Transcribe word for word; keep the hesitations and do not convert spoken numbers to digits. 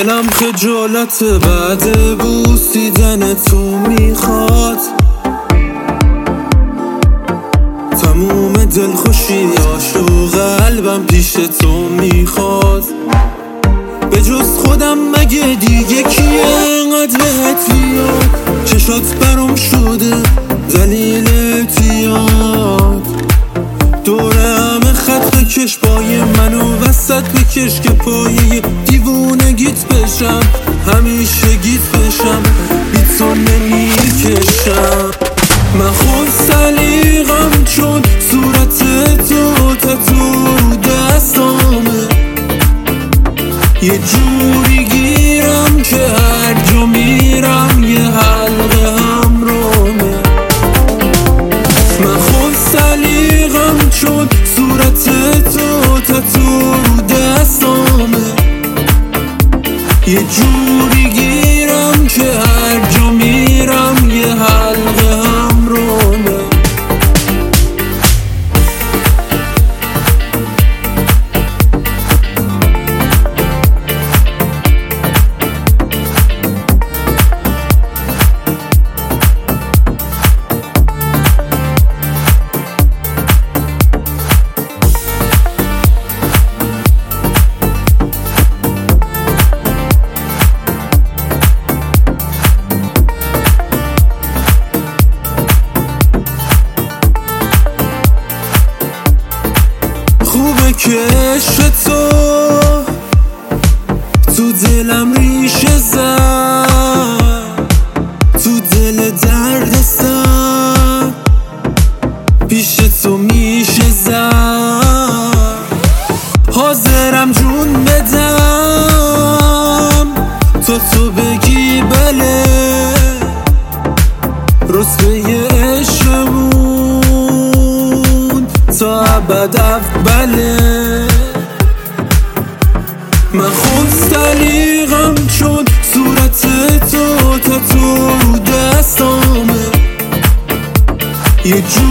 دلم خجالت بعد بوسیدن تو میخواد، تموم دلخوشیاش و قلبم پیش تو میخواد. به جز خودم مگه دیگه کیه انقدر بهت بیاد؟ چشات برام شده دلیل اعتیاد، دوره همه خط بکش پای منو وسط بکش که پایه دیوونگیت بشم، همیشه گیت بشم بی تو نمیکشم. من خود سلیقم چون صورت تو تتو رو دستامه، یه جوری گیرم که هر جا میرم یه حلقه همرامه. من خود سلیقم چون صورت تو تتو رو دستامه، یه جوری گیرم که هر جا میرم یه حلقه همرامه. خوبه که عشق تو تو دلم ریشه زد، تو دل درد سر پیش تو میشه زد. حاضرم جون بدم تا تو بگی بله، رتبه عشقمون تا ابد اوله. من خود سلیقم چون صورت تو تتو رو دستامه، یه